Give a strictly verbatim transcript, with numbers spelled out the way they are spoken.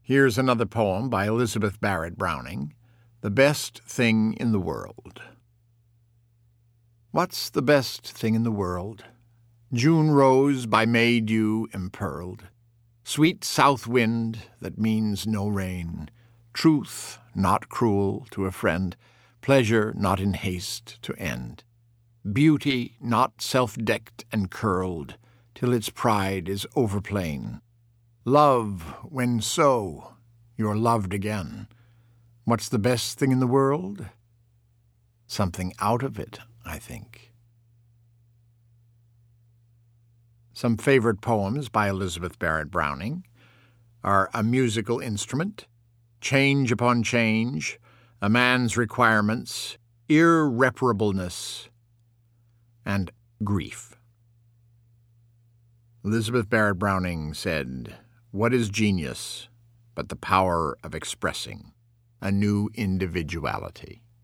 Here's another poem by Elizabeth Barrett Browning, The Best Thing in the World. What's the best thing in the world? June rose by May dew empearled, sweet south wind that means no rain, truth not cruel to a friend, pleasure not in haste to end, beauty not self-decked and curled till its pride is overplain. Love, when so, you're loved again. What's the best thing in the world? Something out of it, I think. Some favorite poems by Elizabeth Barrett Browning are A Musical Instrument, Change Upon Change, A Man's Requirements, Irreparableness, and Grief. Elizabeth Barrett Browning said, "What is genius but the power of expressing a new individuality?"